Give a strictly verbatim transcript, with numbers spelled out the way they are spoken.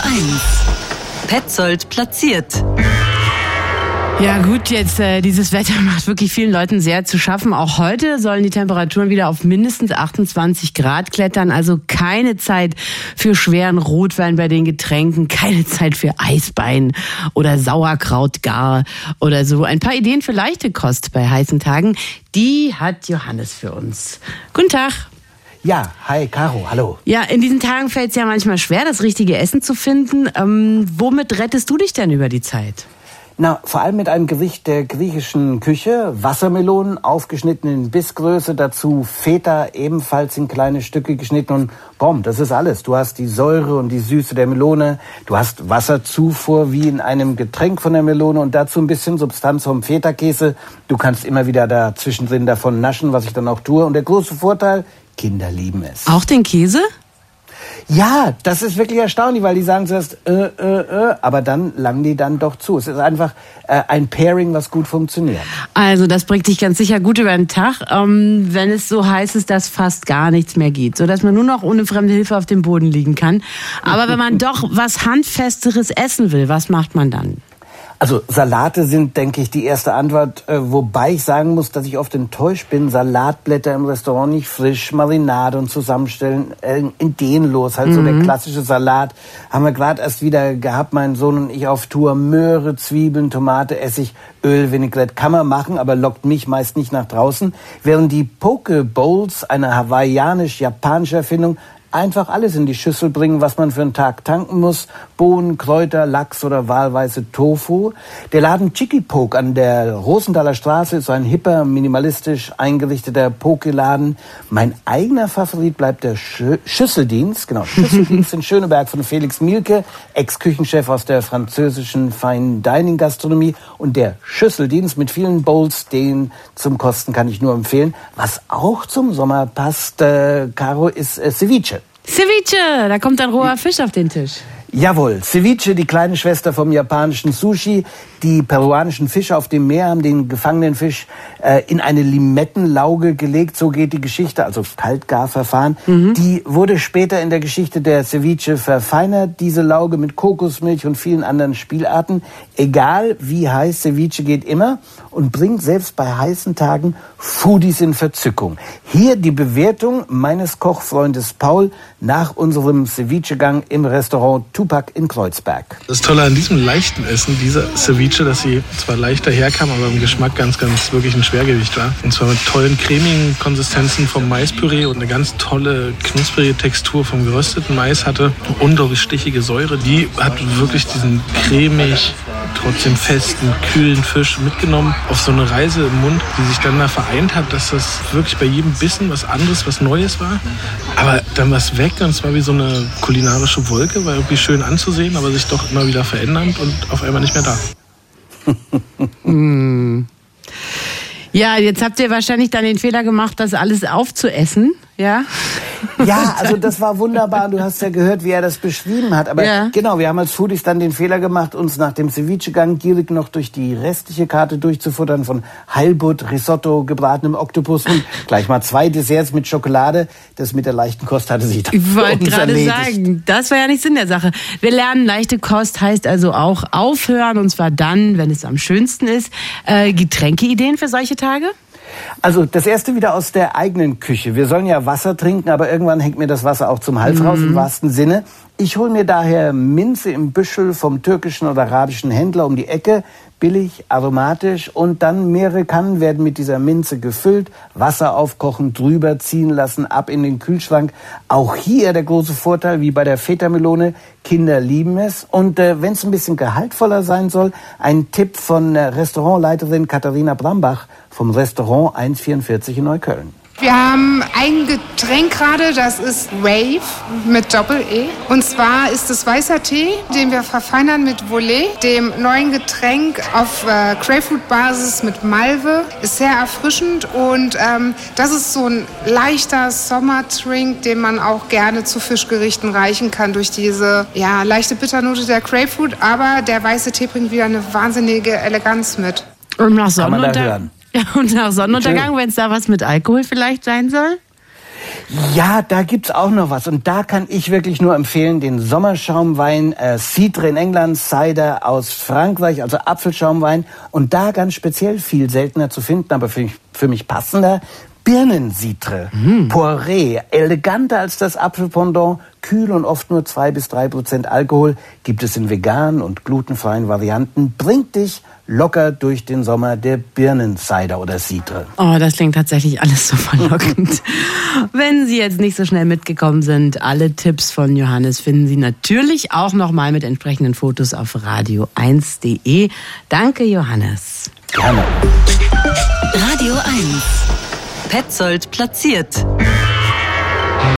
eins. Petzold platziert. Ja gut, jetzt äh, dieses Wetter macht wirklich vielen Leuten sehr zu schaffen. Auch heute sollen die Temperaturen wieder auf mindestens achtundzwanzig Grad klettern. Also keine Zeit für schweren Rotwein bei den Getränken, keine Zeit für Eisbein oder Sauerkraut gar oder so. Ein paar Ideen für leichte Kost bei heißen Tagen, die hat Johannes für uns. Guten Tag. Ja, hi Caro, hallo. Ja, in diesen Tagen fällt es ja manchmal schwer, das richtige Essen zu finden. Ähm, womit rettest du dich denn über die Zeit? Na, vor allem mit einem Gericht der griechischen Küche. Wassermelonen, aufgeschnitten in Bissgröße, dazu Feta, ebenfalls in kleine Stücke geschnitten und boom, das ist alles. Du hast die Säure und die Süße der Melone, du hast Wasserzufuhr wie in einem Getränk von der Melone und dazu ein bisschen Substanz vom Feta-Käse. Du kannst immer wieder da zwischendrin davon naschen, was ich dann auch tue. Und der große Vorteil, Kinder lieben es. Auch den Käse? Ja, das ist wirklich erstaunlich, weil die sagen zuerst, äh, äh, äh, aber dann langen die dann doch zu. Es ist einfach äh, ein Pairing, was gut funktioniert. Also das bringt dich ganz sicher gut über den Tag, ähm, wenn es so heiß ist, dass fast gar nichts mehr geht, sodass man nur noch ohne fremde Hilfe auf dem Boden liegen kann. Aber wenn man doch was Handfesteres essen will, was macht man dann? Also Salate sind, denke ich, die erste Antwort, äh, wobei ich sagen muss, dass ich oft enttäuscht bin. Salatblätter im Restaurant nicht frisch, Marinade und zusammenstellen, äh, ideenlos. Halt mhm. so der klassische Salat. Haben wir gerade erst wieder gehabt, mein Sohn und ich auf Tour. Möhre, Zwiebeln, Tomate, Essig, Öl, Vinaigrette. Kann man machen, aber lockt mich meist nicht nach draußen. Während die Poke Bowls, eine hawaiianisch-japanische Erfindung, einfach alles in die Schüssel bringen, was man für einen Tag tanken muss. Bohnen, Kräuter, Lachs oder wahlweise Tofu. Der Laden Chicky Poke an der Rosenthaler Straße ist so ein hipper, minimalistisch eingerichteter Poke-Laden. Mein eigener Favorit bleibt der Sch- Schüsseldienst. Genau, Schüsseldienst in Schöneberg von Felix Mielke, Ex-Küchenchef aus der französischen Fine Dining Gastronomie. Und der Schüsseldienst mit vielen Bowls, den zum Kosten kann ich nur empfehlen. Was auch zum Sommer passt, äh, Caro, ist äh, Ceviche. Ceviche, da kommt dann roher Fisch auf den Tisch. Jawohl, Ceviche, die kleine Schwester vom japanischen Sushi. Die peruanischen Fische auf dem Meer haben den gefangenen Fisch äh, in eine Limettenlauge gelegt. So geht die Geschichte, also Kaltgarverfahren. Mhm. Die wurde später in der Geschichte der Ceviche verfeinert. Diese Lauge mit Kokosmilch und vielen anderen Spielarten. Egal wie heiß, Ceviche geht immer und bringt selbst bei heißen Tagen Foodies in Verzückung. Hier die Bewertung meines Kochfreundes Paul nach unserem Ceviche-Gang im Restaurant Tupac in Kreuzberg. Das Tolle an diesem leichten Essen, dieser Ceviche, dass sie zwar leichter herkam, aber im Geschmack ganz, ganz wirklich ein Schwergewicht war. Und zwar mit tollen cremigen Konsistenzen vom Maispüree und eine ganz tolle knusprige Textur vom gerösteten Mais hatte. Unglaublich stichige Säure, die hat wirklich diesen cremig, trotzdem festen, kühlen Fisch mitgenommen auf so eine Reise im Mund, die sich dann da vereint hat, dass das wirklich bei jedem Bissen was anderes, was Neues war. Aber dann war es weg und es war wie so eine kulinarische Wolke, war irgendwie schön anzusehen, aber sich doch immer wieder verändernd und auf einmal nicht mehr da. mm. Ja, jetzt habt ihr wahrscheinlich dann den Fehler gemacht, das alles aufzuessen, ja? Ja, also das war wunderbar. Du hast ja gehört, wie er das beschrieben hat. Aber ja. Genau, wir haben als Foodies dann den Fehler gemacht, uns nach dem Ceviche-Gang gierig noch durch die restliche Karte durchzufuttern von Heilbutt, Risotto, gebratenem Oktopus und gleich mal zwei Desserts mit Schokolade. Das mit der leichten Kost hatte sich dann Ich wollte gerade sagen, das war ja nicht Sinn der Sache. Wir lernen, leichte Kost heißt also auch aufhören, und zwar dann, wenn es am schönsten ist. Äh, Getränkeideen für solche Tage? Also das erste wieder aus der eigenen Küche. Wir sollen ja Wasser trinken, aber irgendwann hängt mir das Wasser auch zum Hals mhm. raus, im wahrsten Sinne. Ich hole mir daher Minze im Büschel vom türkischen oder arabischen Händler um die Ecke. Billig, aromatisch, und dann mehrere Kannen werden mit dieser Minze gefüllt, Wasser aufkochen, drüber ziehen lassen, ab in den Kühlschrank. Auch hier der große Vorteil, wie bei der Feta-Melone, Kinder lieben es. Und äh, wenn es ein bisschen gehaltvoller sein soll, ein Tipp von äh, Restaurantleiterin Katharina Brambach vom Restaurant eins vierundvierzig in Neukölln. Wir haben ein Getränk gerade, das ist Wave mit Doppel-E. Und zwar ist es weißer Tee, den wir verfeinern mit Volet, dem neuen Getränk auf äh, Grapefruit-Basis mit Malve. Ist sehr erfrischend und ähm, das ist so ein leichter Sommerdrink, den man auch gerne zu Fischgerichten reichen kann durch diese ja, leichte Bitternote der Grapefruit. Aber der weiße Tee bringt wieder eine wahnsinnige Eleganz mit. Und nach Sonnenuntergang. Ja, und nach Sonnenuntergang, wenn es da was mit Alkohol vielleicht sein soll? Ja, da gibt's auch noch was. Und da kann ich wirklich nur empfehlen, den Sommerschaumwein äh, Cidre in England, Cider aus Frankreich, also Apfelschaumwein. Und da ganz speziell, viel seltener zu finden, aber für mich, für mich passender, Birnen-Cidre. Mm. Poiré, eleganter als das Apfelpendant, kühl und oft nur zwei bis drei Prozent Alkohol, gibt es in veganen und glutenfreien Varianten, bringt dich locker durch den Sommer, der Birnen-Cider oder Cidre. Oh, das klingt tatsächlich alles so verlockend. Wenn Sie jetzt nicht so schnell mitgekommen sind, alle Tipps von Johannes finden Sie natürlich auch nochmal mit entsprechenden Fotos auf radio eins punkt de. Danke, Johannes. Gerne. Radio eins. Petzold platziert.